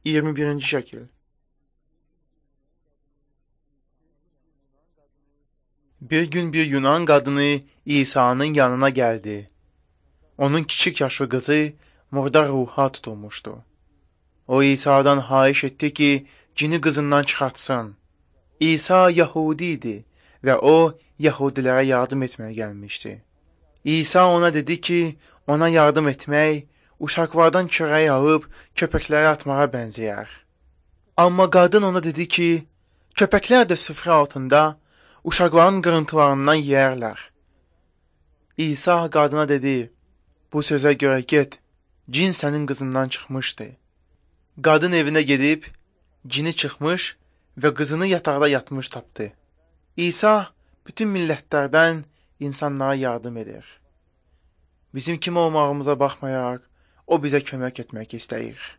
21-ci şəkil. Bir gün bir Yunan qadını İsa'nın yanına gəldi. Onun kiçik yaşlı qızı murdar ruha tutulmuşdu. O İsa'dan xahiş etdi ki, cini qızından çıxartsın. İsa Yahudi idi və o, Yahudilərə yardım etməyə gəlmişdi. İsa ona dedi ki, ona yardım etmək, uşaqlardan çörəyi alıb köpəklərə atmağa bənzəyər. Amma qadın ona dedi ki, köpəklər də süfrə altında uşaqların qırıntılarından yeyərlər. İsa qadına dedi, bu sözə görə get, cin sənin qızından çıxmışdı. Qadın evinə gedib, cini çıxmış və qızını yataqda yatmış tapdı. İsa bütün millətlərdən insanlara yardım edir. Bizim kim olmağımıza baxmayaraq, o bizə kömək etmək istəyir.